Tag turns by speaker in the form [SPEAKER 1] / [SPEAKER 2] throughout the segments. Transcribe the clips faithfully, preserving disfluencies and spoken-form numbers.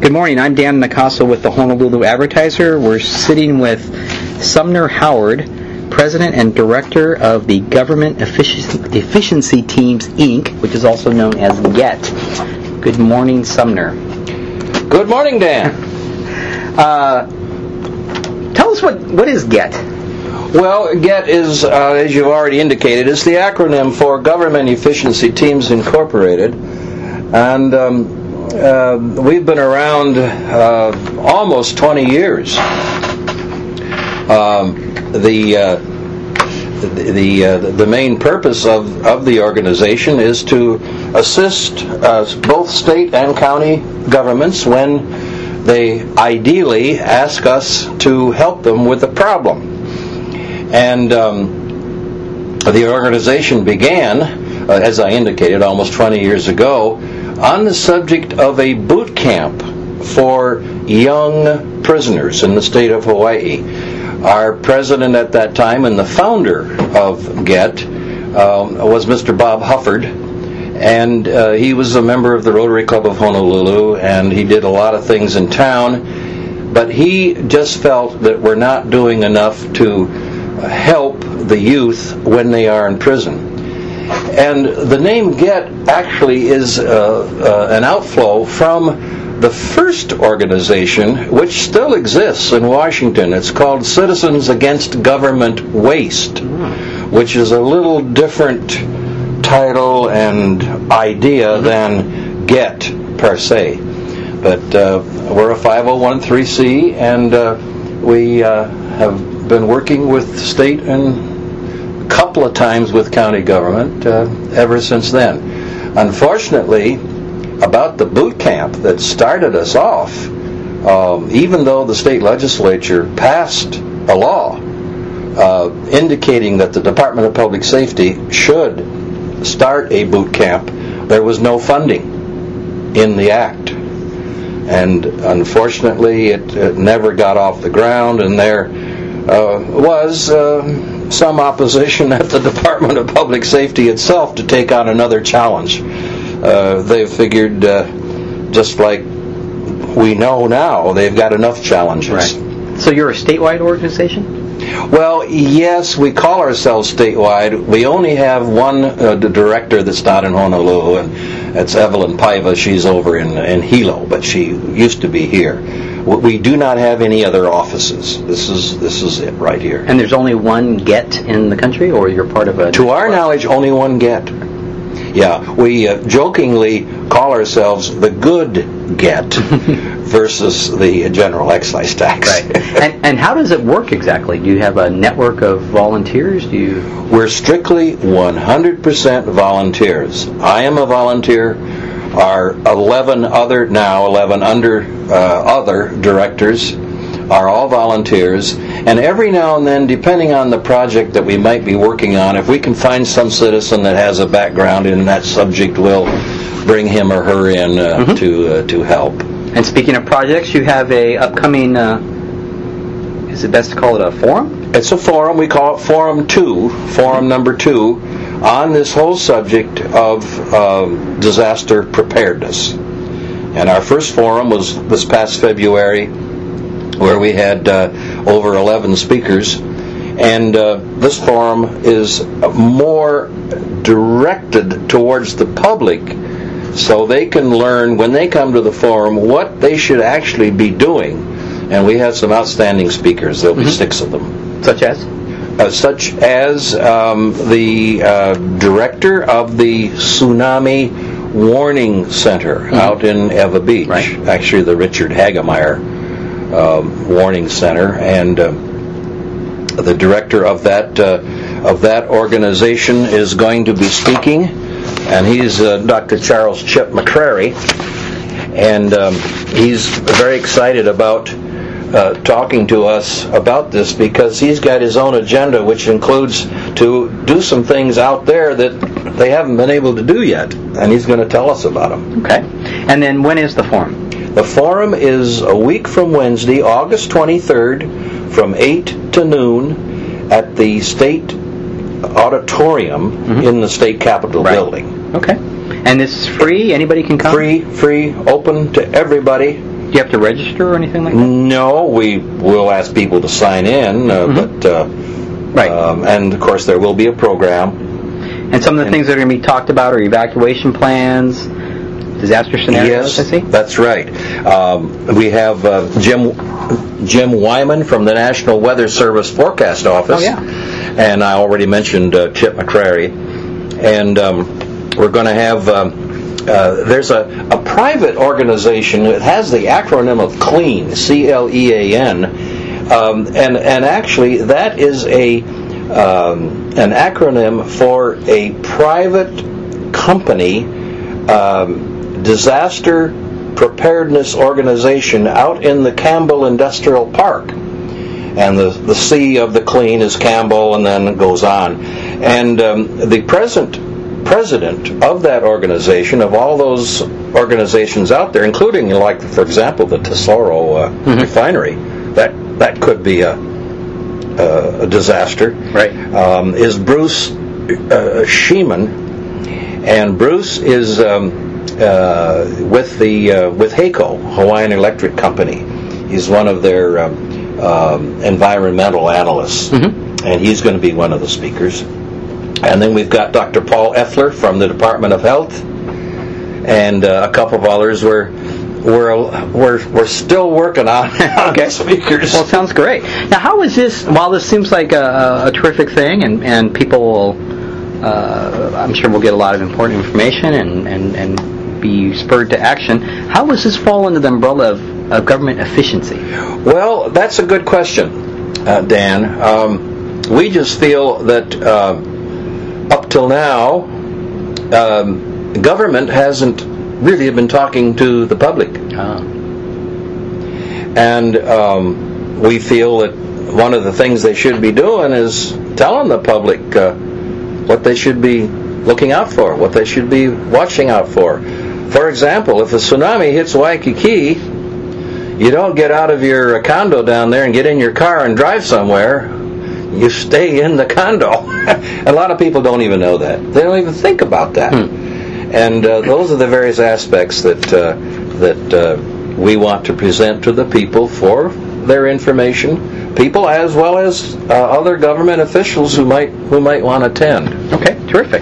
[SPEAKER 1] Good morning. I'm Dan Nicasso with the Honolulu Advertiser. We're sitting with Sumner Howard, President and Director of the Government Efficiency, Efficiency Teams, Incorporated, which is also known as GET. Good morning, Sumner.
[SPEAKER 2] Good morning, Dan.
[SPEAKER 1] uh, tell us what, what is GET?
[SPEAKER 2] Well, GET is, uh, as you've already indicated, is the acronym for Government Efficiency Teams, Incorporated. And um, uh, we've been around uh, almost twenty years. Um, the uh, the the, uh, the main purpose of, of the organization is to assist uh, both state and county governments when they ideally ask us to help them with a problem. And um, the organization began, uh, as I indicated, almost twenty years ago, on the subject of a boot camp for young prisoners in the state of Hawaii. Our president at that time and the founder of GET um, was Mister Bob Hufford, and uh, he was a member of the Rotary Club of Honolulu, and he did a lot of things in town, but he just felt that we're not doing enough to help the youth when they are in prison. And the name GET actually is uh, uh, an outflow from the first organization, which still exists in Washington. It's called Citizens Against Government Waste, which is a little different title and idea than GET per se. But uh, we're a five oh one c three, and uh, we uh, have been working with state and a couple of times with county government uh, ever since then. Unfortunately, about the boot camp that started us off, um, even though the state legislature passed a law uh, indicating that the Department of Public Safety should start a boot camp, there was no funding in the act. And unfortunately, it, it never got off the ground, and there uh, was uh, some opposition at the Department of Public Safety itself to take on another challenge. Uh, they figured, uh, just like we know now, they've got enough challenges.
[SPEAKER 1] Right. So you're a statewide organization?
[SPEAKER 2] Well, yes, we call ourselves statewide. We only have one uh, director that's not in Honolulu, and that's Evelyn Paiva. She's over in, in Hilo, but she used to be here. We do not have any other offices. This is this is it right here.
[SPEAKER 1] And there's only one GET in the country, or you're part of a...
[SPEAKER 2] To our knowledge, only one GET. Yeah, we uh, jokingly call ourselves the good GET versus the general excise tax.
[SPEAKER 1] Right. And, and how does it work exactly? Do you have a network of volunteers? Do you?
[SPEAKER 2] We're strictly one hundred percent volunteers. I am a volunteer. Our eleven other, now eleven under uh, other directors are all volunteers, and every now and then, depending on the project that we might be working on, if we can find some citizen that has a background in that subject, we'll bring him or her in uh, mm-hmm. to uh, to help.
[SPEAKER 1] And speaking of projects, you have a upcoming, uh, is it best to call it a forum?
[SPEAKER 2] It's a forum. We call it Forum two, Forum number two, on this whole subject of um, disaster preparedness. And our first forum was this past February, where we had uh, over eleven speakers, and uh, this forum is more directed towards the public, so they can learn when they come to the forum what they should actually be doing. And we had some outstanding speakers. There'll be mm-hmm. six of them.
[SPEAKER 1] Such as?
[SPEAKER 2] Uh, such as um, the uh, director of the Tsunami Warning Center mm-hmm. out in Eva Beach,
[SPEAKER 1] right.
[SPEAKER 2] actually the Richard Hagemeyer Um, warning center, and uh, the director of that uh, of that organization is going to be speaking, and he's uh, Doctor Charles Chip McCrary, and um, he's very excited about uh, talking to us about this because he's got his own agenda, which includes to do some things out there that they haven't been able to do yet, and he's going to tell us about them.
[SPEAKER 1] Okay, and then when is the forum?
[SPEAKER 2] The forum is a week from Wednesday, August twenty-third, from eight to noon at the State Auditorium mm-hmm. in the State Capitol
[SPEAKER 1] right.
[SPEAKER 2] building.
[SPEAKER 1] Okay. And this is free? Anybody can come?
[SPEAKER 2] Free, free, open to everybody.
[SPEAKER 1] Do you have to register or anything like that?
[SPEAKER 2] No, we will ask people to sign in, uh,
[SPEAKER 1] Mm-hmm.
[SPEAKER 2] but uh,
[SPEAKER 1] right.
[SPEAKER 2] Um, and of course there will be a program.
[SPEAKER 1] And some of the things that are going to be talked about are evacuation plans, disaster scenarios,
[SPEAKER 2] Yes,
[SPEAKER 1] I see?
[SPEAKER 2] that's right. Um, we have uh, Jim Jim Wyman from the National Weather Service Forecast Office.
[SPEAKER 1] Oh, yeah.
[SPEAKER 2] And I already mentioned uh, Chip McCrary. And um, we're going to have, um, uh, there's a, a private organization that has the acronym of CLEAN, C L E A N. Um, and, and actually that is a um, an acronym for a private company um, disaster preparedness organization out in the Campbell Industrial Park. And the, the C of the CLEAN is Campbell, and then it goes on. And um, the present president of that organization, of all those organizations out there, including, like, for example, the Tesoro uh, mm-hmm. refinery, that that could be a, a, a disaster,
[SPEAKER 1] right?
[SPEAKER 2] Um, is Bruce uh, Sheeman, and Bruce is um, uh, with the uh, with HAECO, Hawaiian Electric Company. He's one of their um, um, environmental analysts, mm-hmm. and he's going to be one of the speakers. And then we've got Doctor Paul Effler from the Department of Health, and uh, a couple of others. We're we're we're we're still working on, on
[SPEAKER 1] okay.
[SPEAKER 2] speakers.
[SPEAKER 1] Well, it sounds great. Now, how is this? While this seems like a, a terrific thing, and and people will, uh, I'm sure we'll get a lot of important information and and and be spurred to action. How does this fall under the umbrella of, of government efficiency?
[SPEAKER 2] Well, that's a good question, uh, Dan. Um, we just feel that. Uh, Up till now, um, government hasn't really been talking to the public.
[SPEAKER 1] Oh.
[SPEAKER 2] And um, we feel that one of the things they should be doing is telling the public uh, what they should be looking out for, what they should be watching out for. For example, if a tsunami hits Waikiki, you don't get out of your condo down there and get in your car and drive somewhere. You stay in the condo. A lot of people don't even know that. They don't even think about that. Hmm. And uh, those are the various aspects that uh, that uh, we want to present to the people for their information. People as well as uh, other government officials who might who might want to attend.
[SPEAKER 1] Okay, terrific.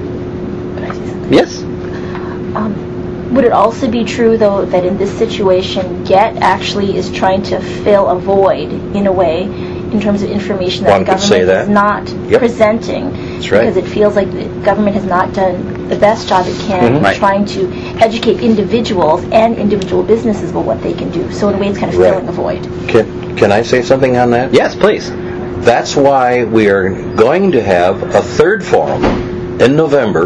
[SPEAKER 1] Yes.
[SPEAKER 3] Um, would it also be true, though, that in this situation, GET actually is trying to fill a void in a way, in terms of information that
[SPEAKER 2] One
[SPEAKER 3] the government
[SPEAKER 2] that.
[SPEAKER 3] is not
[SPEAKER 2] yep.
[SPEAKER 3] presenting?
[SPEAKER 2] That's right.
[SPEAKER 3] Because it feels like the government has not done the best job it can
[SPEAKER 2] mm-hmm.
[SPEAKER 3] in
[SPEAKER 2] right.
[SPEAKER 3] trying to educate individuals and individual businesses about what they can do. So in a way, it's kind of
[SPEAKER 2] right.
[SPEAKER 3] filling a void.
[SPEAKER 2] Can, can I say something on that?
[SPEAKER 1] Yes, please.
[SPEAKER 2] That's why we are going to have a third forum in November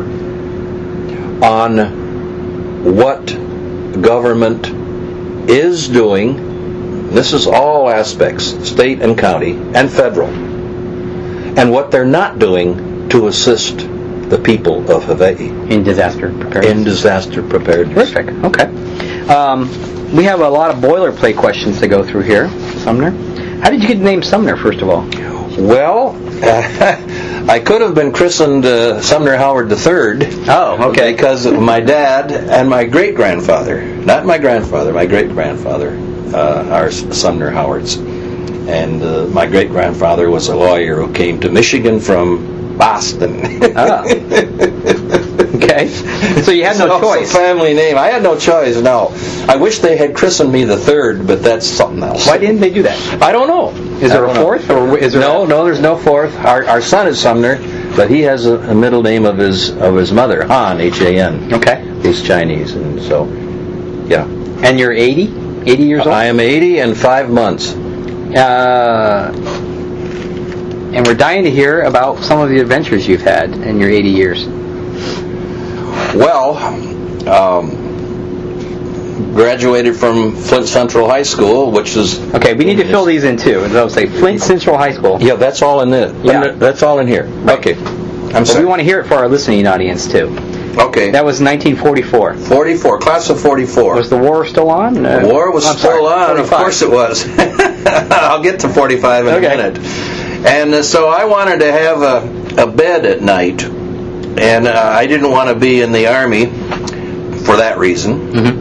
[SPEAKER 2] on what government is doing. This is all aspects, state and county and federal, and what they're not doing to assist the people of Hawaii
[SPEAKER 1] in disaster preparedness.
[SPEAKER 2] In disaster preparedness.
[SPEAKER 1] Terrific. Okay. Um, we have a lot of boilerplate questions to go through here, Sumner. How did you get the name Sumner, first of all?
[SPEAKER 2] Well, uh, I could have been christened uh, Sumner Howard the Third.
[SPEAKER 1] Oh, okay.
[SPEAKER 2] Because of my dad and my great-grandfather. Not my grandfather, my great-grandfather. Uh, are Sumner Howards. And uh, my great-grandfather was a lawyer who came to Michigan from Boston.
[SPEAKER 1] Ah. Okay. So you had no
[SPEAKER 2] so
[SPEAKER 1] choice.
[SPEAKER 2] It's a family name. I had no choice, no. I wish they had christened me the third, but that's something else.
[SPEAKER 1] Why didn't they do that?
[SPEAKER 2] I don't know.
[SPEAKER 1] Is there a fourth? Or is there
[SPEAKER 2] no,
[SPEAKER 1] a...
[SPEAKER 2] no, there's no fourth. Our, our son is Sumner, but he has a, a middle name of his of his mother, Han, H A N.
[SPEAKER 1] Okay.
[SPEAKER 2] He's Chinese, and so, yeah.
[SPEAKER 1] And you're eighty? eighty years old?
[SPEAKER 2] I am eighty and five months.
[SPEAKER 1] Uh, and we're dying to hear about some of the adventures you've had in your eighty years.
[SPEAKER 2] Well, um, graduated from Flint Central High School, which is...
[SPEAKER 1] Okay, we need to fill these in too. I'll say Flint Central High School.
[SPEAKER 2] Yeah, that's all in it.
[SPEAKER 1] Yeah.
[SPEAKER 2] That's all in here.
[SPEAKER 1] Right.
[SPEAKER 2] Okay. I'm
[SPEAKER 1] but
[SPEAKER 2] sorry.
[SPEAKER 1] we want to hear it for our listening audience too.
[SPEAKER 2] Okay.
[SPEAKER 1] That was nineteen forty-four.
[SPEAKER 2] forty-four, class of forty-four.
[SPEAKER 1] Was the war still on?
[SPEAKER 2] Uh, war was
[SPEAKER 1] I'm
[SPEAKER 2] still
[SPEAKER 1] sorry,
[SPEAKER 2] on. Of course it was. I'll get to forty-five in
[SPEAKER 1] okay.
[SPEAKER 2] a minute. And uh, so I wanted to have a, a bed at night, and uh, I didn't want to be in the Army for that reason.
[SPEAKER 1] Mm-hmm.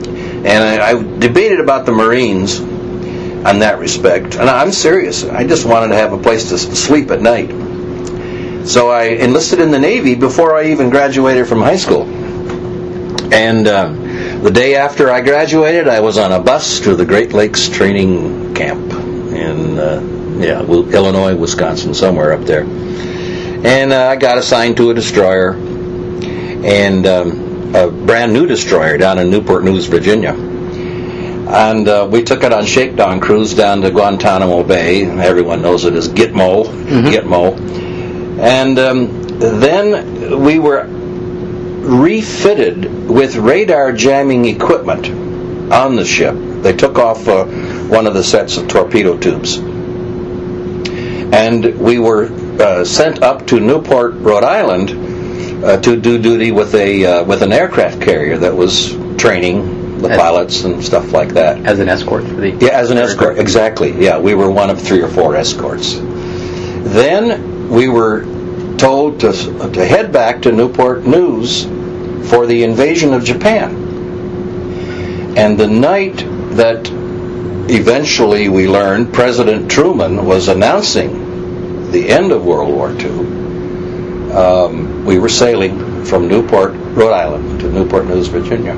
[SPEAKER 2] And I, I debated about the Marines on that respect. And I'm serious. I just wanted to have a place to sleep at night. So I enlisted in the Navy before I even graduated from high school. And um, the day after I graduated, I was on a bus to the Great Lakes Training Camp in uh, yeah, Illinois, Wisconsin, somewhere up there. And uh, I got assigned to a destroyer, and um, a brand new destroyer down in Newport News, Virginia. And uh, we took it on shakedown cruise down to Guantanamo Bay. Everyone knows it as Gitmo. Mm-hmm. Gitmo. And um, then we were refitted with radar jamming equipment on the ship. They took off uh, one of the sets of torpedo tubes. And we were uh, sent up to Newport, Rhode Island uh, to do duty with a uh, with an aircraft carrier that was training the as, pilots and stuff like that.
[SPEAKER 1] As an escort for the
[SPEAKER 2] Yeah, as an escort, exactly. Yeah, we were one of three or four escorts. Then we were told to to head back to Newport News for the invasion of Japan. And the night that eventually we learned President Truman was announcing the end of World War Two, um, we were sailing from Newport, Rhode Island to Newport News, Virginia.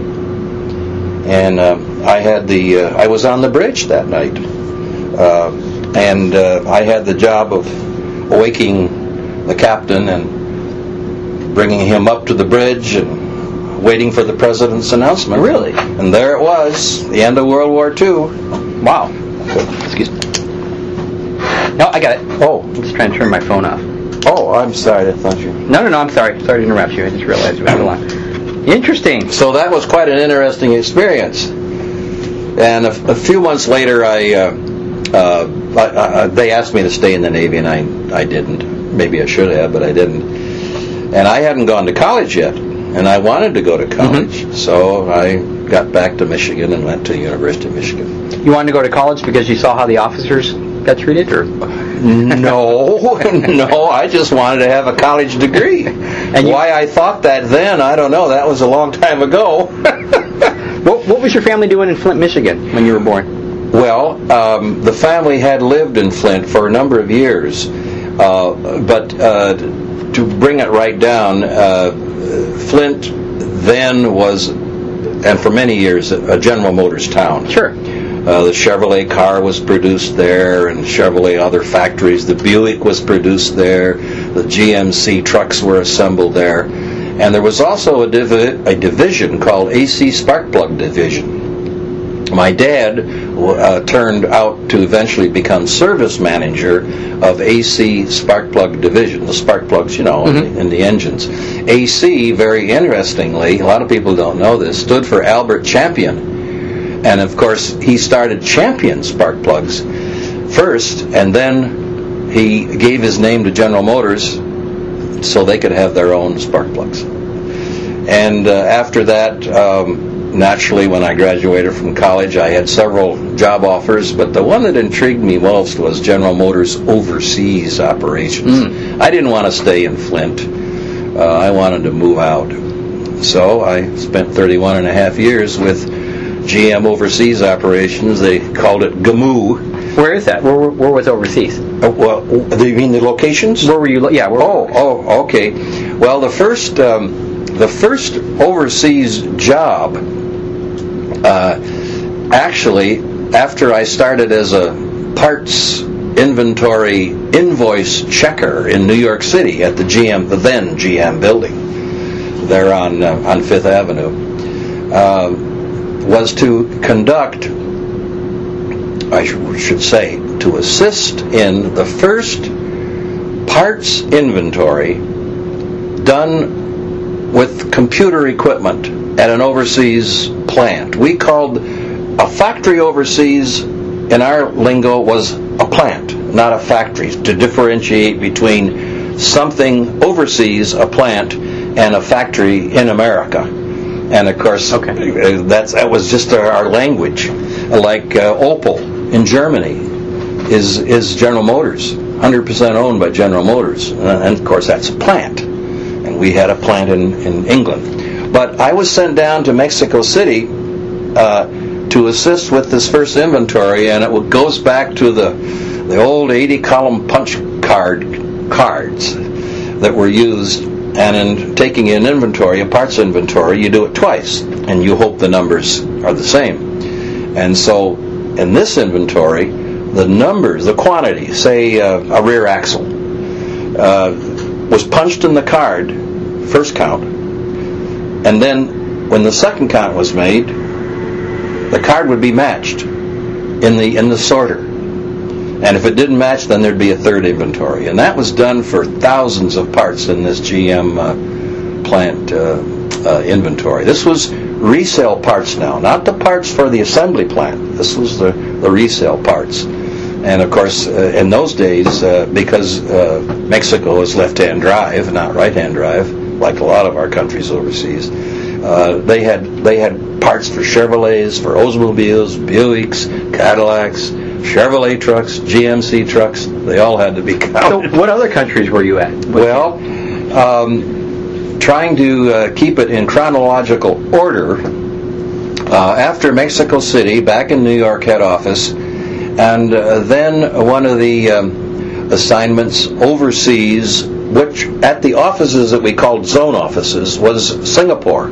[SPEAKER 2] And uh, I had the uh, I was on the bridge that night, uh, and uh, I had the job of waking the captain and bringing him up to the bridge and waiting for the president's announcement.
[SPEAKER 1] Really?
[SPEAKER 2] And there it was, the end of World War Two.
[SPEAKER 1] Wow. Excuse me. No, I got it. Oh, I'm just trying to turn my phone off.
[SPEAKER 2] Oh, I'm sorry. I thought you...
[SPEAKER 1] No, no, no, I'm sorry. Sorry to interrupt you. I just realized we had a line. Interesting.
[SPEAKER 2] So that was quite an interesting experience. And a, a few months later, I, uh, uh, I, I, they asked me to stay in the Navy, and I, I didn't. Maybe I should have, but I didn't. And I hadn't gone to college yet, and I wanted to go to college. Mm-hmm. So I got back to Michigan and went to the University of Michigan.
[SPEAKER 1] You wanted to go to college because you saw how the officers got treated, or?
[SPEAKER 2] No, no, I just wanted to have a college degree. And why I thought that then, I don't know. That was a long time ago.
[SPEAKER 1] what, what was your family doing in Flint, Michigan, when you were born?
[SPEAKER 2] Well, um, the family had lived in Flint for a number of years. Uh, but uh, to bring it right down, uh, Flint then was, and for many years, a General Motors town.
[SPEAKER 1] Sure.
[SPEAKER 2] Uh, the Chevrolet car was produced there, and Chevrolet other factories. The Buick was produced there. The G M C trucks were assembled there. And there was also a, divi- a division called A C Sparkplug Division. My dad uh, turned out to eventually become service manager of A C Sparkplug Division, the spark plugs, you know, mm-hmm. in, the, in the engines. A C, very interestingly, a lot of people don't know this, stood for Albert Champion. And of course, he started Champion spark plugs first, and then he gave his name to General Motors so they could have their own spark plugs. And uh, after that, um, naturally, when I graduated from college, I had several job offers, but the one that intrigued me most was General Motors overseas operations. Mm. I didn't want to stay in Flint. Uh, I wanted to move out. So I spent thirty-one and a half years with G M Overseas Operations. They called it G M O.
[SPEAKER 1] Where is that? Where, where was overseas?
[SPEAKER 2] Uh, well, do you mean the locations?
[SPEAKER 1] Where were you? Lo- yeah. Where
[SPEAKER 2] oh, oh, okay. Well, the first, um, the first overseas job, uh, actually, after I started as a parts inventory invoice checker in New York City at the G M, the then G M building, there on uh, on Fifth Avenue, uh, was to conduct, I should say, to assist in the first parts inventory done with computer equipment at an overseas plant. We called a factory overseas, in our lingo, was a plant, not a factory, to differentiate between something overseas, a plant, and a factory in America. And of course, okay. that's that was just our, our language. Like uh, Opel in Germany is is General Motors, one hundred percent owned by General Motors, and of course that's a plant. And we had a plant in, in England. But I was sent down to Mexico City uh, to assist with this first inventory, and it goes back to the the old eighty column punch card cards that were used. And in taking an inventory, a parts inventory, you do it twice, and you hope the numbers are the same. And so, in this inventory, the numbers, the quantity, say uh, a rear axle, uh, was punched in the card, first count, and then when the second count was made, the card would be matched in the in the sorter. And if it didn't match, then there'd be a third inventory. And that was done for thousands of parts in this G M uh, plant uh, uh, inventory. This was resale parts now, not the parts for the assembly plant. This was the, the resale parts. And of course, uh, in those days, uh, because uh, Mexico is left-hand drive, not right-hand drive, like a lot of our countries overseas, uh, they had they had parts for Chevrolets, for Oldsmobiles, Buicks, Cadillacs, Chevrolet trucks, G M C trucks, they all had to be counted.
[SPEAKER 1] So what other countries were you at? What
[SPEAKER 2] well, um, trying to uh, keep it in chronological order, uh, after Mexico City, back in New York head office, and uh, then one of the um, assignments overseas, which at the offices that we called zone offices, was Singapore.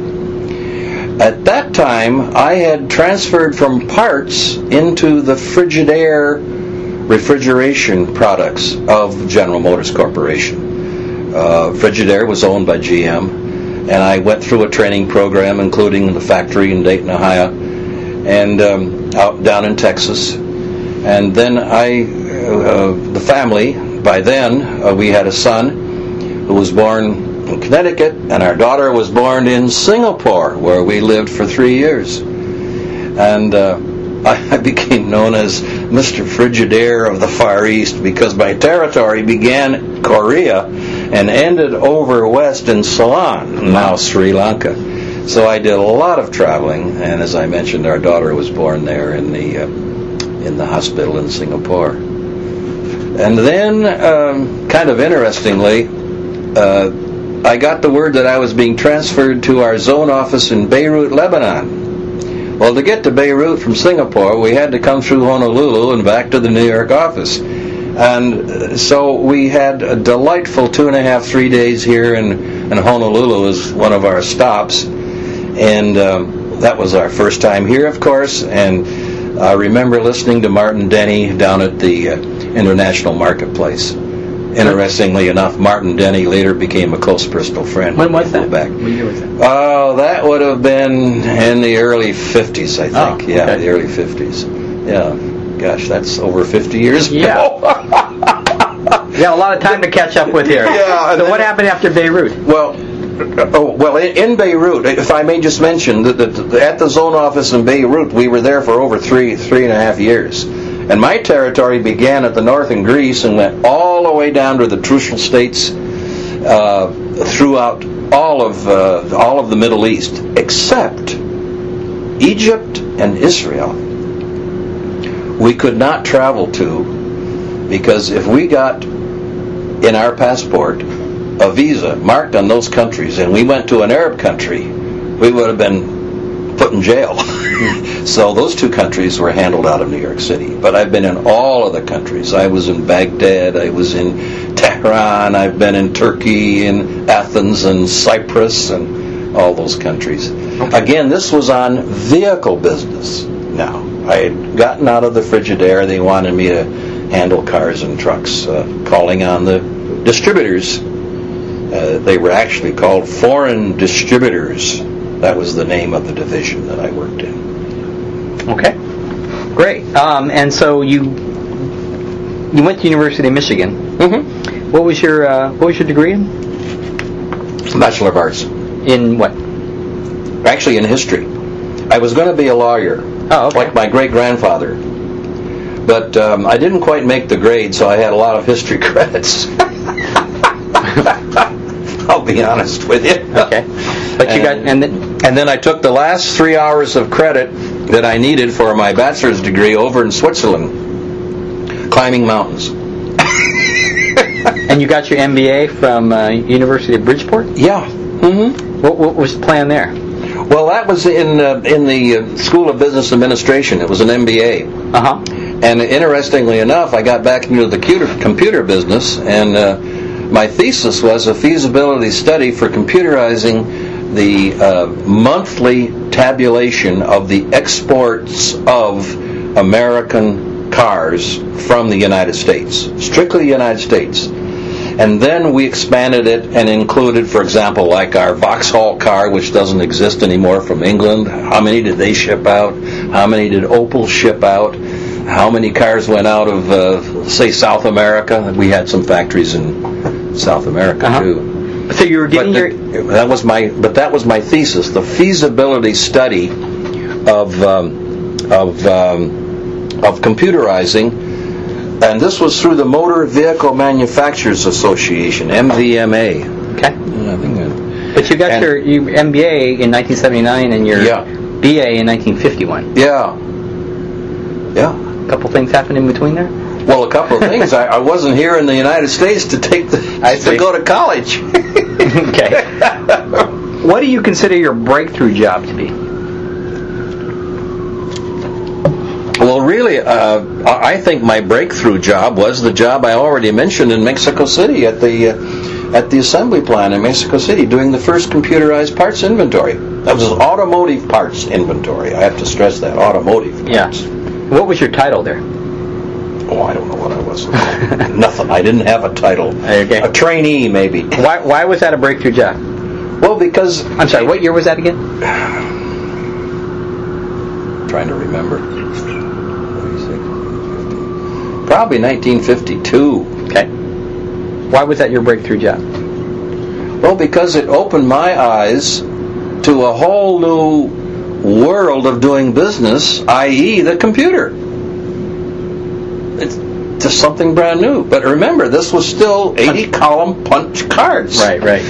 [SPEAKER 2] At that time, I had transferred from parts into the Frigidaire refrigeration products of General Motors Corporation. Uh, Frigidaire was owned by G M, and I went through a training program, including the factory in Dayton, Ohio, and um, out down in Texas. And then I, uh, the family, by then, uh, we had a son who was born in Connecticut, and our daughter was born in Singapore, where we lived for three years. And uh, I became known as Mister Frigidaire of the Far East, because my territory began in Korea and ended over west in Ceylon, now Sri Lanka. So I did a lot of traveling, and as I mentioned, our daughter was born there in the uh, in the hospital in Singapore. And then, um, kind of interestingly, uh, I got the word that I was being transferred to our zone office in Beirut, Lebanon. Well, to get to Beirut from Singapore, we had to come through Honolulu and back to the New York office. And so we had a delightful two and a half, three days here in, in Honolulu as one of our stops. And um, that was our first time here, of course. And I remember listening to Martin Denny down at the uh, International Marketplace. Interestingly enough, Martin Denny later became a close personal friend.
[SPEAKER 1] When was that?
[SPEAKER 2] Back.
[SPEAKER 1] What year was that?
[SPEAKER 2] Oh, that would have been in the early fifties, I think.
[SPEAKER 1] Oh, okay.
[SPEAKER 2] Yeah, the early fifties. Yeah. Gosh, that's over fifty years ago.
[SPEAKER 1] Yeah. Yeah, a lot of time to catch up with here.
[SPEAKER 2] Yeah.
[SPEAKER 1] So what happened after Beirut?
[SPEAKER 2] Well, oh, well, in Beirut, if I may just mention that at the zone office in Beirut, we were there for over three, three and a half years. And my territory began at the north in Greece and went all the way down to the Trucial states, uh, throughout all of uh, all of the Middle East, except Egypt and Israel. We could not travel to, because if we got in our passport a visa marked on those countries and we went to an Arab country, we would have been put in jail. So those two countries were handled out of New York City. But I've been in all of the countries. I was in Baghdad, I was in Tehran, I've been in Turkey, in Athens and Cyprus and all those countries. Okay. Again, this was on vehicle business now. I had gotten out of the Frigidaire. They wanted me to handle cars and trucks, uh, calling on the distributors. Uh, they were actually called foreign distributors. That was the name of the division that I worked in.
[SPEAKER 1] Okay, great. Um, and so you you went to University of Michigan.
[SPEAKER 2] Mm-hmm.
[SPEAKER 1] What was your uh, what was your degree in?
[SPEAKER 2] Bachelor of Arts.
[SPEAKER 1] In what?
[SPEAKER 2] Actually, in history. I was going to be a lawyer,
[SPEAKER 1] oh, okay.
[SPEAKER 2] like my great-grandfather. But um, I didn't quite make the grade, so I had a lot of history credits. I'll be honest with you.
[SPEAKER 1] Okay. But you
[SPEAKER 2] and,
[SPEAKER 1] got and then
[SPEAKER 2] and then I took the last three hours of credit that I needed for my bachelor's degree over in Switzerland, climbing mountains.
[SPEAKER 1] And you got your M B A from uh, University of Bridgeport?
[SPEAKER 2] Yeah. Mm-hmm.
[SPEAKER 1] What, what was the plan there?
[SPEAKER 2] Well, that was in uh, in the uh, School of Business Administration. It was an M B A.
[SPEAKER 1] Uh-huh.
[SPEAKER 2] And interestingly enough, I got back into the computer, computer business, and uh, my thesis was a feasibility study for computerizing the uh, monthly tabulation of the exports of American cars from the United States, strictly the United States. And then we expanded it and included, for example, like our Vauxhall car, which doesn't exist anymore, from England. How many did they ship out? How many did Opel ship out? How many cars went out of, uh, say, South America? We had some factories in South America
[SPEAKER 1] uh-huh.
[SPEAKER 2] too.
[SPEAKER 1] So you were getting
[SPEAKER 2] but
[SPEAKER 1] your...
[SPEAKER 2] the, that was my, but that was my thesis, the feasibility study of um, of um, of computerizing. And this was through the Motor Vehicle Manufacturers Association, M V M A.
[SPEAKER 1] Okay.
[SPEAKER 2] I think that,
[SPEAKER 1] but you got
[SPEAKER 2] and,
[SPEAKER 1] your, your M B A in nineteen seventy-nine and your
[SPEAKER 2] yeah.
[SPEAKER 1] B A in nineteen fifty-one.
[SPEAKER 2] Yeah. Yeah.
[SPEAKER 1] A couple things happened in between there?
[SPEAKER 2] Well, a couple of things. I, I wasn't here in the United States to take the
[SPEAKER 1] I
[SPEAKER 2] to go to college.
[SPEAKER 1] Okay. What do you consider your breakthrough job to be?
[SPEAKER 2] Well, really, uh, I think my breakthrough job was the job I already mentioned in Mexico City at the uh, at the assembly plant in Mexico City, doing the first computerized parts inventory. That was automotive parts inventory. I have to stress that, automotive parts.
[SPEAKER 1] Yeah. What was your title there?
[SPEAKER 2] Oh, I don't know what I was. Nothing. I didn't have a title.
[SPEAKER 1] Okay.
[SPEAKER 2] A trainee, maybe.
[SPEAKER 1] Why Why was that a breakthrough job?
[SPEAKER 2] Well, because...
[SPEAKER 1] I'm sorry, what year was that again?
[SPEAKER 2] Trying to remember. Probably nineteen fifty-two.
[SPEAKER 1] Okay. Why was that your breakthrough job?
[SPEAKER 2] Well, because it opened my eyes to a whole new world of doing business, that is the computer. It's just something brand new. But remember, this was still eighty column punch cards.
[SPEAKER 1] Right, right.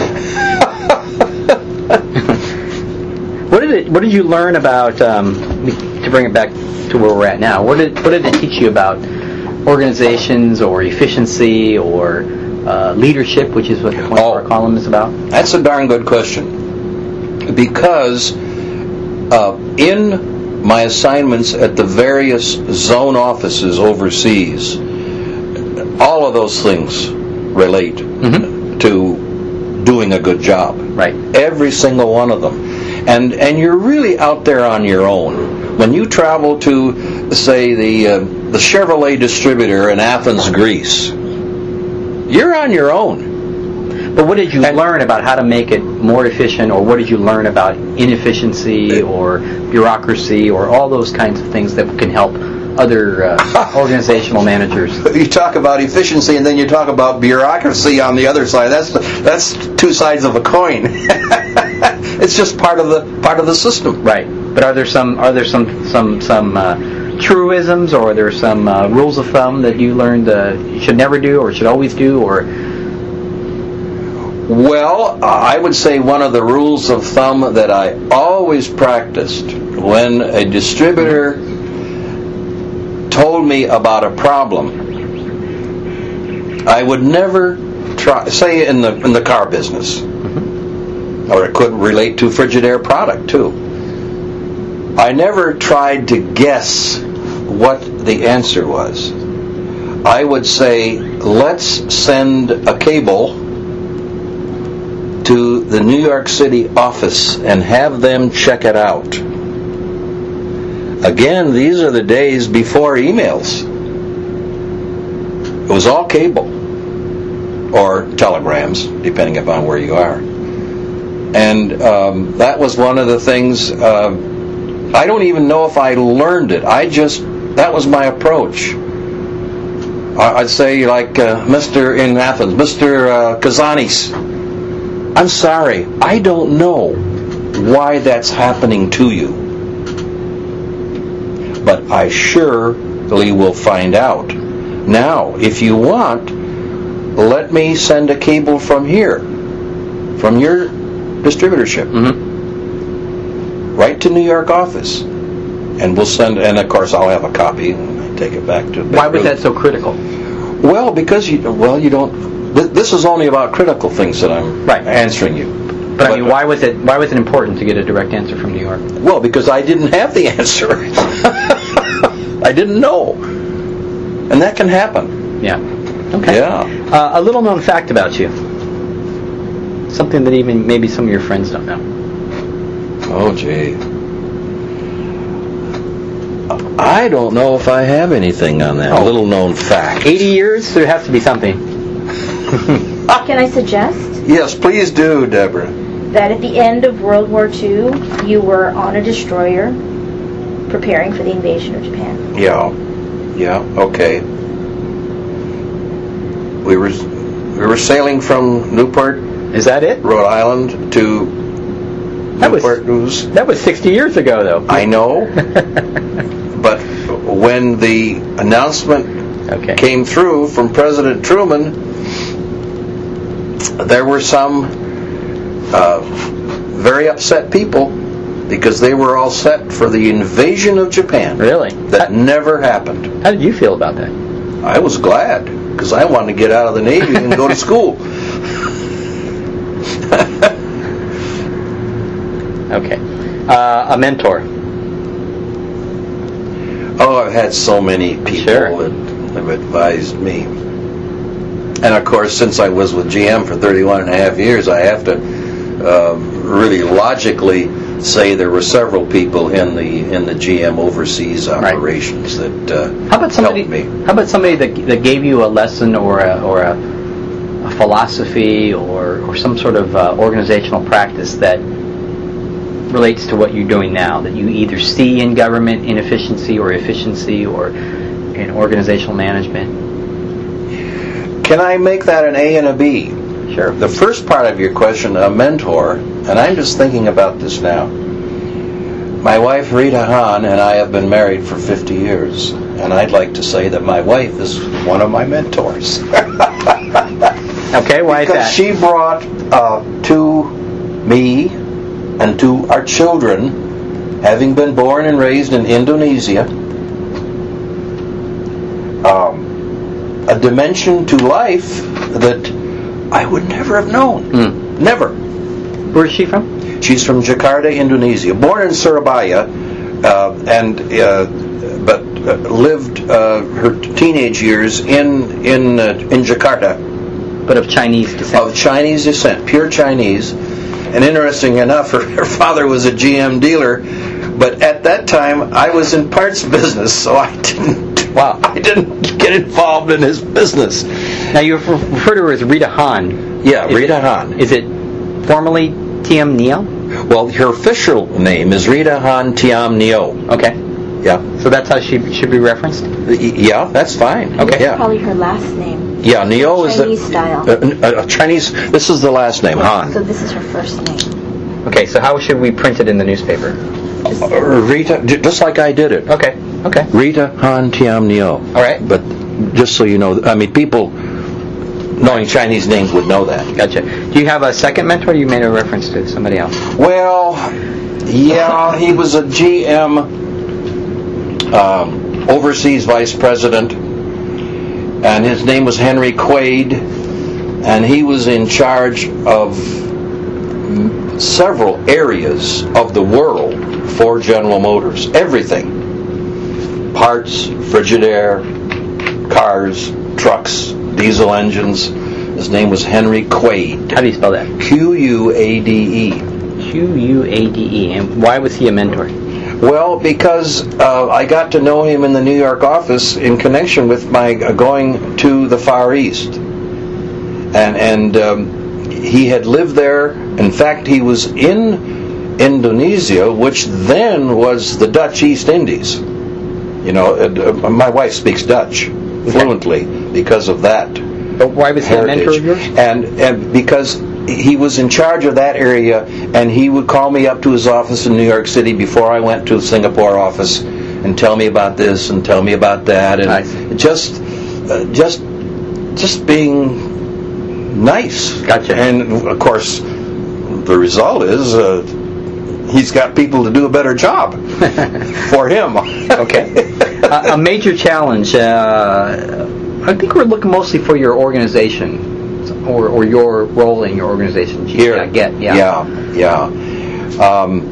[SPEAKER 1] What did it? What did you learn about? Um, to bring it back to where we're at now, what did what did it teach you about organizations or efficiency or uh, leadership, which is what one
[SPEAKER 2] oh,
[SPEAKER 1] of our column is about?
[SPEAKER 2] That's a darn good question, because uh, in my assignments at the various zone offices overseas, all of those things relate mm-hmm. to doing a good job.
[SPEAKER 1] Right.
[SPEAKER 2] Every single one of them. And and you're really out there on your own. When you travel to, say, the uh, the Chevrolet distributor in Athens, Greece, you're on your own.
[SPEAKER 1] But what did you and, learn about how to make it more efficient, or what did you learn about inefficiency or bureaucracy or all those kinds of things that can help other uh, organizational managers?
[SPEAKER 2] You talk about efficiency and then you talk about bureaucracy on the other side. That's that's two sides of a coin. It's just part of the part of the system.
[SPEAKER 1] Right. But are there some are there some some some uh, truisms, or are there some uh, rules of thumb that you learned uh, you should never do or should always do, or?
[SPEAKER 2] Well, I would say one of the rules of thumb that I always practiced when a distributor told me about a problem, I would never try, say in the in the car business, mm-hmm. or it could relate to Frigidaire product too. I never tried to guess what the answer was. I would say, let's send a cable to the New York City office and have them check it out. Again, these are the days before emails. It was all cable or telegrams, depending upon where you are. And um, that was one of the things. Uh, I don't even know if I learned it. I just, that was my approach. I'd say, like uh, Mister in Athens, Mister Uh, Kazanis, I'm sorry, I don't know why that's happening to you, but I surely will find out. Now, if you want, let me send a cable from here, from your distributorship, mm-hmm. right to New York office, and we'll send. And of course, I'll have a copy and take it back to.
[SPEAKER 1] Why was that so critical?
[SPEAKER 2] Well, because you well, you don't. Th- this is only about critical things that I'm
[SPEAKER 1] right.
[SPEAKER 2] answering you.
[SPEAKER 1] But I mean, why was it why was it important to get a direct answer from New York?
[SPEAKER 2] Well, because I didn't have the answer. I didn't know. And that can happen.
[SPEAKER 1] Yeah. Okay.
[SPEAKER 2] Yeah.
[SPEAKER 1] Uh, a little known fact about you. Something that even maybe some of your friends don't know.
[SPEAKER 2] Oh, gee. I don't know if I have anything on that.
[SPEAKER 1] Oh.
[SPEAKER 2] Little known fact.
[SPEAKER 1] eighty years? There has to be something.
[SPEAKER 3] Can I suggest
[SPEAKER 2] Yes, please do, Deborah.
[SPEAKER 3] that at the end of World War Two, you were on a destroyer preparing for the invasion of Japan?
[SPEAKER 2] Yeah. Yeah, okay. We were we were sailing from Newport,
[SPEAKER 1] Is that it?
[SPEAKER 2] Rhode Island to
[SPEAKER 1] That was-
[SPEAKER 2] Newport News.
[SPEAKER 1] That was sixty years ago, though.
[SPEAKER 2] I know, but when the announcement
[SPEAKER 1] Okay.
[SPEAKER 2] came through from President Truman, there were some uh, very upset people because they were all set for the invasion of Japan.
[SPEAKER 1] Really?
[SPEAKER 2] That
[SPEAKER 1] How,
[SPEAKER 2] never happened.
[SPEAKER 1] how did you feel about that?
[SPEAKER 2] I was glad because I wanted to get out of the Navy and go to school.
[SPEAKER 1] Okay. Uh, a mentor.
[SPEAKER 2] Oh, I've had so many people
[SPEAKER 1] Sure.
[SPEAKER 2] that have advised me. And of course, since I was with G M for thirty-one and a half years, I have to um, really logically say there were several people in the in the G M overseas operations that uh,
[SPEAKER 1] How about somebody?
[SPEAKER 2] helped me.
[SPEAKER 1] How about somebody that that gave you a lesson or a or a, a philosophy or or some sort of uh, organizational practice that relates to what you're doing now, that you either see in government inefficiency or efficiency or in organizational management?
[SPEAKER 2] Can I make that an A and a B?
[SPEAKER 1] Sure.
[SPEAKER 2] The first part of your question, a mentor, and I'm just thinking about this now. My wife Rita Hahn and I have been married for fifty years, and I'd like to say that my wife is one of my mentors.
[SPEAKER 1] Okay, why is
[SPEAKER 2] Because
[SPEAKER 1] that?
[SPEAKER 2] she brought uh, to me and to our children, having been born and raised in Indonesia, um, a dimension to life that I would never have known.
[SPEAKER 1] Mm.
[SPEAKER 2] Never.
[SPEAKER 1] Where is she from?
[SPEAKER 2] She's from Jakarta, Indonesia. Born in Surabaya, uh, and uh, but uh, lived uh, her teenage years in in uh, in Jakarta.
[SPEAKER 1] But of Chinese descent.
[SPEAKER 2] Of Chinese descent, pure Chinese. And interesting enough, her, her father was a G M dealer, but at that time I was in parts business, so I didn't.
[SPEAKER 1] Wow.
[SPEAKER 2] I didn't get involved in his business.
[SPEAKER 1] Now you refer to her as Rita Hahn.
[SPEAKER 2] Yeah,
[SPEAKER 1] Is
[SPEAKER 2] Rita
[SPEAKER 1] it-
[SPEAKER 2] Hahn.
[SPEAKER 1] Is it formally Tiam Neo?
[SPEAKER 2] Well, her official name is Rita Hahn Tiam Neo.
[SPEAKER 1] Okay.
[SPEAKER 2] Yeah,
[SPEAKER 1] So that's how she should be referenced?
[SPEAKER 2] Y- yeah, that's fine.
[SPEAKER 1] Okay.
[SPEAKER 2] Yeah,
[SPEAKER 3] Probably her last name.
[SPEAKER 2] yeah. Neo is
[SPEAKER 3] Chinese
[SPEAKER 2] the
[SPEAKER 3] style.
[SPEAKER 2] Uh, uh, Chinese. This is the last name, Han.
[SPEAKER 3] So this is her first name.
[SPEAKER 1] Okay, so how should we print it in the newspaper?
[SPEAKER 3] Just
[SPEAKER 2] Uh, Rita, j- just like I did it.
[SPEAKER 1] Okay, okay.
[SPEAKER 2] Rita Han Tiam Neo.
[SPEAKER 1] All right.
[SPEAKER 2] But just so you know, I mean, people knowing Chinese names would know that.
[SPEAKER 1] Gotcha. Do you have a second mentor? You made a reference to somebody else.
[SPEAKER 2] Well, yeah, he was a G M um, overseas vice president, and his name was Henry Quaid, and he was in charge of m- several areas of the world for General Motors. Everything. Parts, Frigidaire, cars, trucks, diesel engines. His name was Henry Quaid.
[SPEAKER 1] How do you spell that?
[SPEAKER 2] Q U A D E.
[SPEAKER 1] Q U A D E. And why was he a mentor?
[SPEAKER 2] Well, because uh, I got to know him in the New York office in connection with my uh, going to the Far East. And, and um, he had lived there. In fact, he was in Indonesia, which then was the Dutch East Indies. You know, uh, uh, my wife speaks Dutch fluently because of that.
[SPEAKER 1] But why was he a mentor of yours?
[SPEAKER 2] And and because he was in charge of that area, and he would call me up to his office in New York City before I went to the Singapore office, and tell me about this and tell me about that, and
[SPEAKER 1] Nice.
[SPEAKER 2] just uh, just just being nice.
[SPEAKER 1] Gotcha.
[SPEAKER 2] And of course, the result is uh, he's got people to do a better job for him.
[SPEAKER 1] Okay. uh, a major challenge. Uh, I think we're looking mostly for your organization. or, or your role in your organization?
[SPEAKER 2] Here.
[SPEAKER 1] Yeah, get, yeah.
[SPEAKER 2] Yeah, yeah. Um,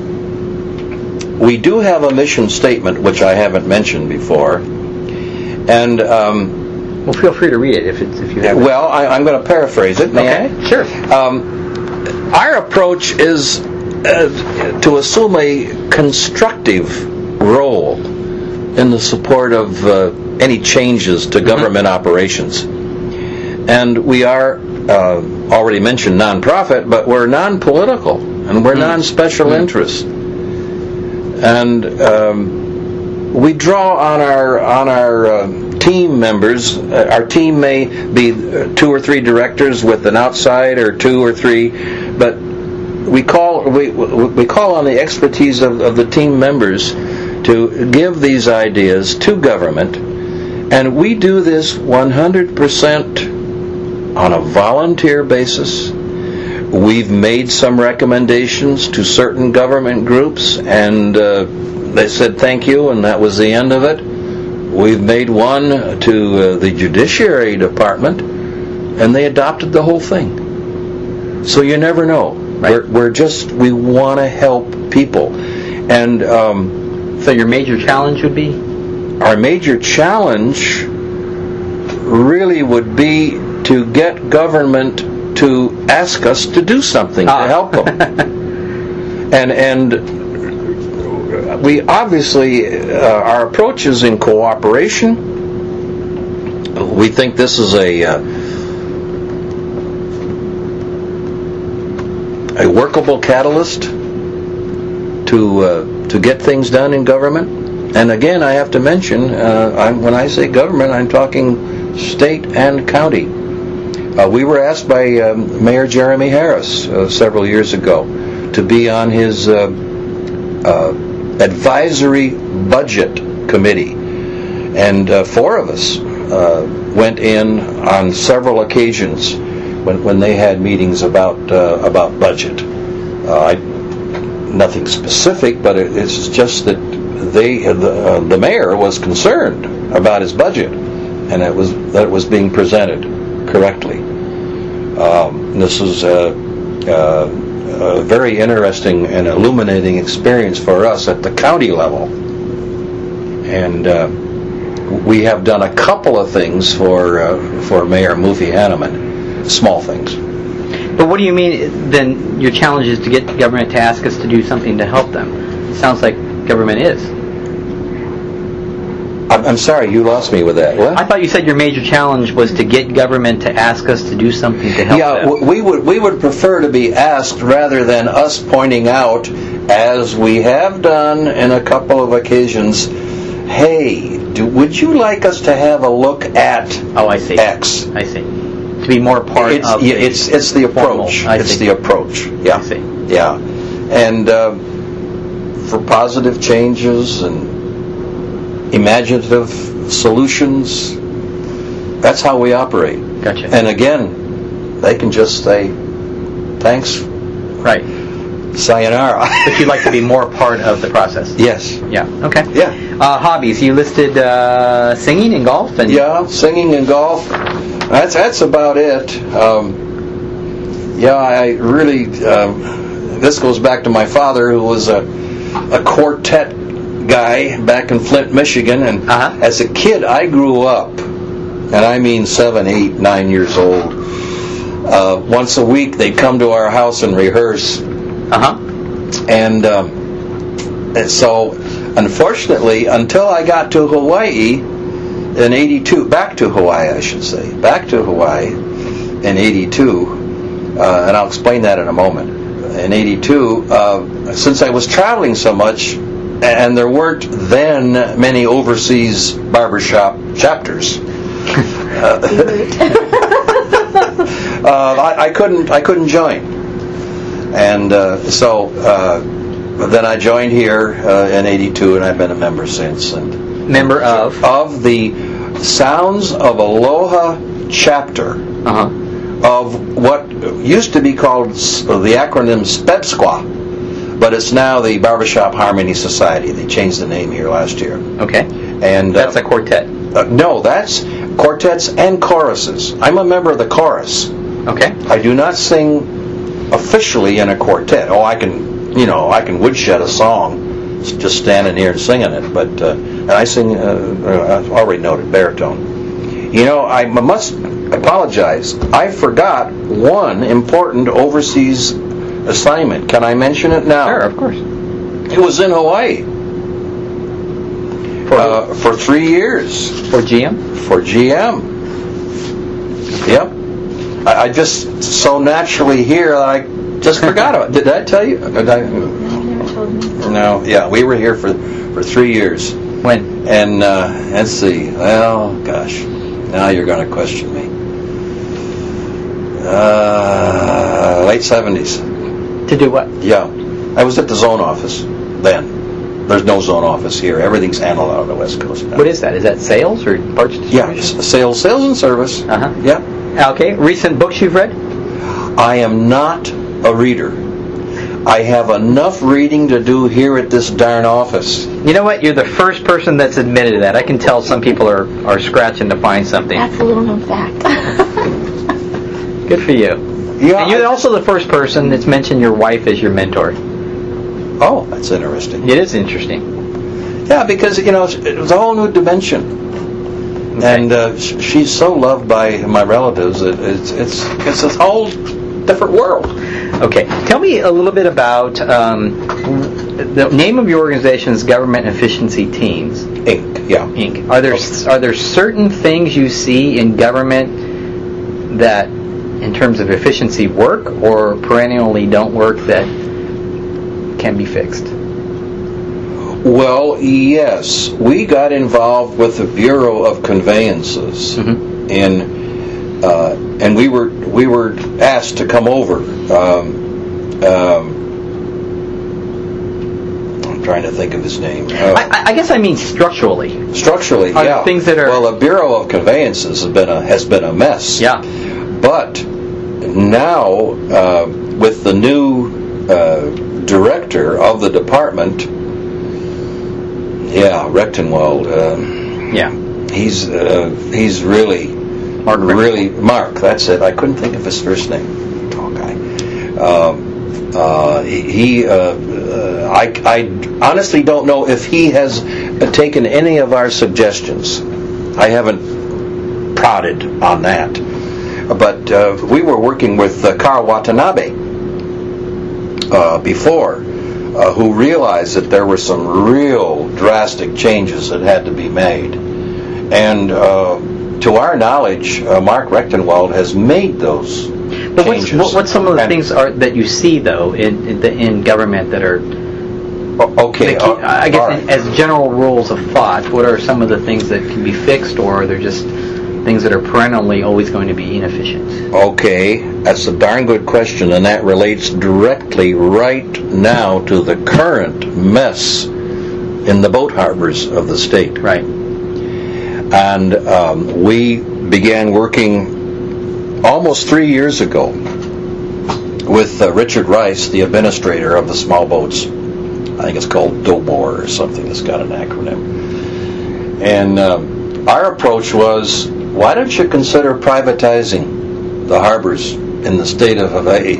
[SPEAKER 2] we do have a mission statement, which I haven't mentioned before. And, um,
[SPEAKER 1] well, feel free to read it if, it's, if you have
[SPEAKER 2] well, I, I'm going to paraphrase it. May
[SPEAKER 1] Okay,
[SPEAKER 2] I?
[SPEAKER 1] sure.
[SPEAKER 2] Um, our approach is uh, to assume a constructive role in the support of uh, any changes to government mm-hmm. operations. And we are, uh, already mentioned nonprofit, but we're non-political, and we're mm-hmm. non-special mm-hmm. interest. And um, we draw on our on our uh, team members. Uh, our team may be two or three directors with an outside, or two or three, but we call we we call on the expertise of, of the team members to give these ideas to government, and we do this one hundred percent on a volunteer basis. We've made some recommendations to certain government groups, and uh, they said thank you, and that was the end of it. We've made one to uh, the Judiciary Department, and they adopted the whole thing. So you never know. Right. We're, we're just, we want to help people. And um,
[SPEAKER 1] so your major challenge would be?
[SPEAKER 2] Our major challenge really would be to get government to ask us to do something ah. to help them. and and we obviously, uh, our approach is in cooperation. We think this is a uh, a workable catalyst to uh, to get things done in government. And again, I have to mention, uh, I'm, when I say government, I'm talking state and county. Uh, we were asked by um, Mayor Jeremy Harris uh, several years ago to be on his uh, uh, advisory budget committee, and uh, four of us uh, went in on several occasions when when they had meetings about uh, about budget. Uh, I, nothing specific, but it, it's just that they the, uh, the mayor was concerned about his budget, and it was that it was being presented correctly. Um, this is a, a, a very interesting and illuminating experience for us at the county level. And uh, we have done a couple of things for uh, for Mayor Mufi Hanneman, small things.
[SPEAKER 1] But what do you mean, then your challenge is to get government to ask us to do something to help them? It sounds like government is.
[SPEAKER 2] I'm sorry, you lost me with that. What?
[SPEAKER 1] I thought you said your major challenge was to get government to ask us to do something to help
[SPEAKER 2] yeah,
[SPEAKER 1] them.
[SPEAKER 2] Yeah, we would we would prefer to be asked rather than us pointing out, as we have done in a couple of occasions, hey, do, would you like us to have a look at
[SPEAKER 1] oh, I see.
[SPEAKER 2] X?
[SPEAKER 1] I see. To be more part
[SPEAKER 2] it's,
[SPEAKER 1] of
[SPEAKER 2] yeah,
[SPEAKER 1] the
[SPEAKER 2] it's it's the approach.
[SPEAKER 1] Formal,
[SPEAKER 2] it's
[SPEAKER 1] see.
[SPEAKER 2] the approach. Yeah.
[SPEAKER 1] I see.
[SPEAKER 2] Yeah. And uh, for positive changes and imaginative solutions, that's how we operate.
[SPEAKER 1] Gotcha.
[SPEAKER 2] And again, they can just say, thanks.
[SPEAKER 1] Right.
[SPEAKER 2] Sayonara.
[SPEAKER 1] But you'd like to be more part of the process.
[SPEAKER 2] Yes.
[SPEAKER 1] Yeah. Okay.
[SPEAKER 2] Yeah.
[SPEAKER 1] Uh, hobbies. You listed uh, singing and golf. And
[SPEAKER 2] yeah, singing and golf. That's that's about it. Um, yeah, I really. Um, this goes back to my father, who was a a quartet guy back in Flint, Michigan, and uh-huh. as a kid, I grew up, and I mean seven, eight, nine years old. Uh, once a week, they'd come to our house and rehearse.
[SPEAKER 1] Uh-huh.
[SPEAKER 2] And, um, and so, unfortunately, until I got to Hawaii in eighty-two, back to Hawaii, I should say, back to Hawaii in eighty-two, uh, and I'll explain that in a moment. In eighty-two, uh, since I was traveling so much, and there weren't then many overseas barbershop chapters, uh, uh, I, I couldn't I couldn't join. And uh, so uh, then I joined here uh, in eighty-two, and I've been a member since. And
[SPEAKER 1] member of?
[SPEAKER 2] Of the Sounds of Aloha chapter
[SPEAKER 1] uh-huh.
[SPEAKER 2] of what used to be called the acronym SPEBSQUA, but it's now the Barbershop Harmony Society. They changed the name here last year.
[SPEAKER 1] Okay.
[SPEAKER 2] And
[SPEAKER 1] that's
[SPEAKER 2] uh,
[SPEAKER 1] a quartet?
[SPEAKER 2] Uh, no, that's quartets and choruses. I'm a member of the chorus.
[SPEAKER 1] Okay.
[SPEAKER 2] I do not sing officially in a quartet. Oh, I can, you know, I can woodshed a song, just standing here and singing it. But uh, and I sing, uh, I already noted, baritone. You know, I must apologize. I forgot one important overseas assignment. Can I mention it now?
[SPEAKER 1] Sure, of course.
[SPEAKER 2] It was in Hawaii
[SPEAKER 1] For,
[SPEAKER 2] uh, for three years.
[SPEAKER 1] for G M?
[SPEAKER 2] For G M. Yep. I, I just so naturally hear that I just forgot about it. Did I tell you? Did I?
[SPEAKER 3] You never told me.
[SPEAKER 2] No. Yeah, we were here for for three years.
[SPEAKER 1] When?
[SPEAKER 2] And uh, let's see. Well, gosh, now you're going to question me. Uh, late seventies.
[SPEAKER 1] To do what?
[SPEAKER 2] Yeah, I was at the zone office then. There's no zone office here. Everything's handled out on the West Coast now.
[SPEAKER 1] What is that? Is that sales or parts
[SPEAKER 2] Yeah,
[SPEAKER 1] distribution?
[SPEAKER 2] s- sales, sales and service.
[SPEAKER 1] Uh-huh.
[SPEAKER 2] Yeah.
[SPEAKER 1] Okay. Recent books you've read?
[SPEAKER 2] I am not a reader. I have enough reading to do here at this darn office.
[SPEAKER 1] You know what? You're the first person that's admitted that. I can tell some people are, are scratching to find something.
[SPEAKER 3] That's a little known fact.
[SPEAKER 1] Good for you.
[SPEAKER 2] Yeah,
[SPEAKER 1] And you're
[SPEAKER 2] I-
[SPEAKER 1] also the first person that's mentioned your wife as your mentor.
[SPEAKER 2] Oh, that's interesting.
[SPEAKER 1] It is interesting.
[SPEAKER 2] Yeah, because, you know, it was a whole new dimension.
[SPEAKER 1] Okay.
[SPEAKER 2] And uh, sh- she's so loved by my relatives. It, it's it's it's a whole different world.
[SPEAKER 1] Okay. Tell me a little bit about um, the name of your organization is Government Efficiency Teams,
[SPEAKER 2] Incorporated. Yeah.
[SPEAKER 1] Incorporated. Are there are there certain things you see in government that, in terms of efficiency, work or perennially don't work that can be fixed?
[SPEAKER 2] Well, yes, we got involved with the Bureau of Conveyances,
[SPEAKER 1] Mm-hmm.
[SPEAKER 2] in, uh, and we were we were asked to come over. Um, um, I'm trying to think of his name. Uh,
[SPEAKER 1] I, I guess I mean structurally.
[SPEAKER 2] structurally,
[SPEAKER 1] Are there
[SPEAKER 2] yeah.
[SPEAKER 1] things that are-
[SPEAKER 2] well, the Bureau of Conveyances has been a has been a mess.
[SPEAKER 1] Yeah.
[SPEAKER 2] But now, uh, with the new uh, director of the department, yeah, Rechtenwald, uh,
[SPEAKER 1] Yeah.
[SPEAKER 2] he's uh, he's really,
[SPEAKER 1] Mark
[SPEAKER 2] really Mark. That's it. I couldn't think of his first name. Tall guy. Um, uh, he, uh, uh, I, I honestly don't know if he has taken any of our suggestions. I haven't prodded on that. But uh, we were working with uh, Carl Watanabe uh, before, uh, who realized that there were some real drastic changes that had to be made. And uh, to our knowledge, uh, Mark Rechtenwald has made those
[SPEAKER 1] But what's,
[SPEAKER 2] changes.
[SPEAKER 1] what, what's some of the
[SPEAKER 2] And-
[SPEAKER 1] things are, that you see, though, in in, the, in government that are,
[SPEAKER 2] O- Okay,
[SPEAKER 1] that keep-
[SPEAKER 2] uh,
[SPEAKER 1] I guess,
[SPEAKER 2] all right.
[SPEAKER 1] in, as general rules of thought, what are some of the things that can be fixed, or are there just things that are perennially always going to be inefficient?
[SPEAKER 2] Okay, that's a darn good question, and that relates directly right now to the current mess in the boat harbors of the state.
[SPEAKER 1] Right.
[SPEAKER 2] And um, we began working almost three years ago with uh, Richard Rice, the administrator of the small boats. I think it's called D O B O R or something. It's got an acronym. And um, our approach was, why don't you consider privatizing the harbors in the state of Hawaii?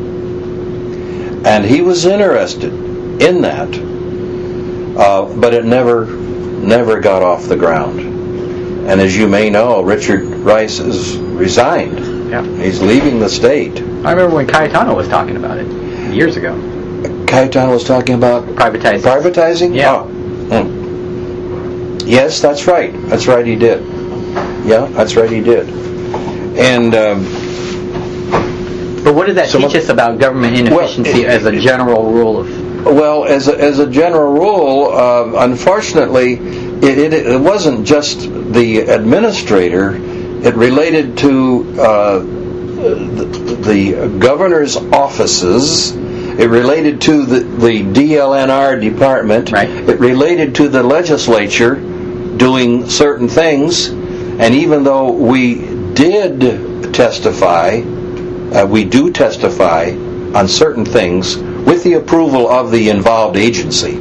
[SPEAKER 2] And he was interested in that, uh, but it never, never got off the ground. And as you may know, Richard Rice has resigned.
[SPEAKER 1] Yeah.
[SPEAKER 2] He's leaving the state.
[SPEAKER 1] I remember when Cayetano was talking about it years ago.
[SPEAKER 2] Cayetano was talking about
[SPEAKER 1] Privatizing.
[SPEAKER 2] privatizing?
[SPEAKER 1] Yeah.
[SPEAKER 2] Oh. Hmm. Yes, that's right. That's right, he did. Yeah, that's right, he did. And um,
[SPEAKER 1] But what did that
[SPEAKER 2] Some
[SPEAKER 1] teach
[SPEAKER 2] of-
[SPEAKER 1] us about government inefficiency
[SPEAKER 2] Well, it-
[SPEAKER 1] as a general rule of...
[SPEAKER 2] well, as a, as a general rule, uh, unfortunately, it, it, it wasn't just the administrator. It related to uh, the, the governor's offices. It related to the, the D L N R department.
[SPEAKER 1] Right.
[SPEAKER 2] It related to the legislature doing certain things. And even though we did testify, uh, we do testify on certain things with the approval of the involved agency,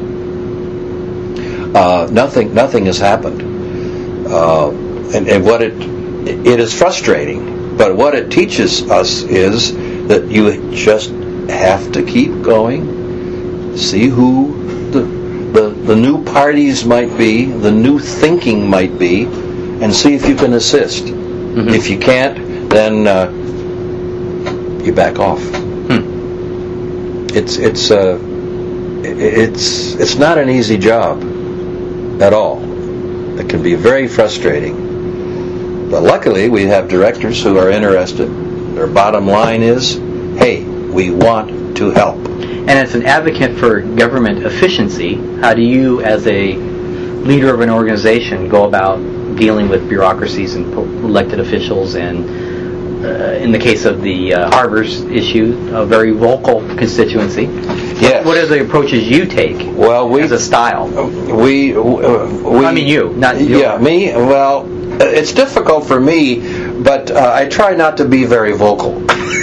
[SPEAKER 2] uh, nothing nothing has happened. Uh, and, and what it it is frustrating but what it teaches us is that you just have to keep going, see who the, the, the new parties might be, the new thinking might be, and see if you can assist. Mm-hmm. If you can't, then uh, you back off. Hmm. It's it's uh, it's it's not an easy job at all. It can be very frustrating. But luckily, we have directors who are interested. Their bottom line is, hey, we want to help.
[SPEAKER 1] And as an advocate for government efficiency, how do you, as a leader of an organization, go about dealing with bureaucracies and elected officials and, uh, in the case of the uh, harbors issue, a very vocal constituency?
[SPEAKER 2] Yes.
[SPEAKER 1] What are the approaches you take
[SPEAKER 2] well, we,
[SPEAKER 1] as a style?
[SPEAKER 2] We, uh, we...
[SPEAKER 1] I mean you, not you.
[SPEAKER 2] Yeah, me? Well, it's difficult for me, but uh, I try not to be very vocal.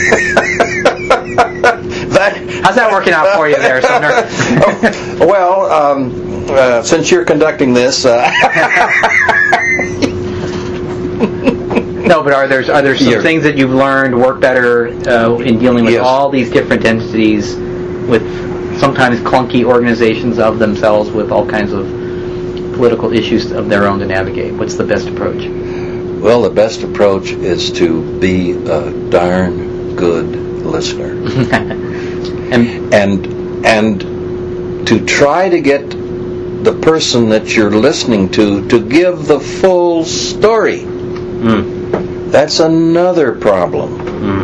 [SPEAKER 2] that,
[SPEAKER 1] How's that working out for you there, Sumner?
[SPEAKER 2] Well, um, uh, since you're conducting this... Uh,
[SPEAKER 1] no, but are there are there some
[SPEAKER 2] You're,
[SPEAKER 1] things that you've learned work better uh, in dealing with
[SPEAKER 2] yes.
[SPEAKER 1] all these different entities, with sometimes clunky organizations of themselves, with all kinds of political issues of their own to navigate? What's the best approach?
[SPEAKER 2] Well, the best approach is to be a darn good listener. and, and and to try to get the person that you're listening to to give the full story. Mm. That's another problem.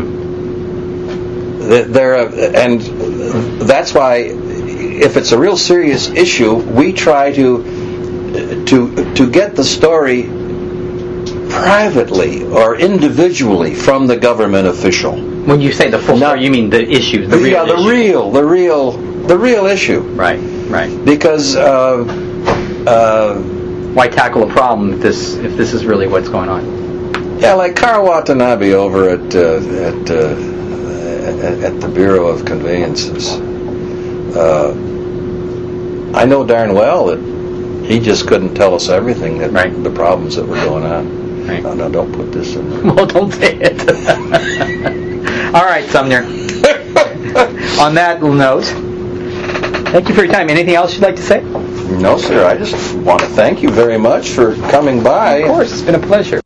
[SPEAKER 2] Mm. There are, and that's why, if it's a real serious issue, we try to to to get the story privately or individually from the government official.
[SPEAKER 1] When you say the full
[SPEAKER 2] Not,
[SPEAKER 1] story, you mean the issue, the real
[SPEAKER 2] yeah, the
[SPEAKER 1] issue.
[SPEAKER 2] real, the real, the real issue.
[SPEAKER 1] Right, right.
[SPEAKER 2] Because uh, uh,
[SPEAKER 1] why tackle a problem if this if this is really what's going on?
[SPEAKER 2] Yeah, like Carl Watanabe over at uh, at, uh, at at the Bureau of Conveyances. Uh, I know darn well that he just couldn't tell us everything that
[SPEAKER 1] right.
[SPEAKER 2] the problems that were going on.
[SPEAKER 1] Right.
[SPEAKER 2] No, no, don't put this in there.
[SPEAKER 1] Well, don't say it. All right, Sumner. On that note, thank you for your time. Anything else you'd like to say?
[SPEAKER 2] No, sir. I just want to thank you very much for coming by.
[SPEAKER 1] Of course, it's been a pleasure.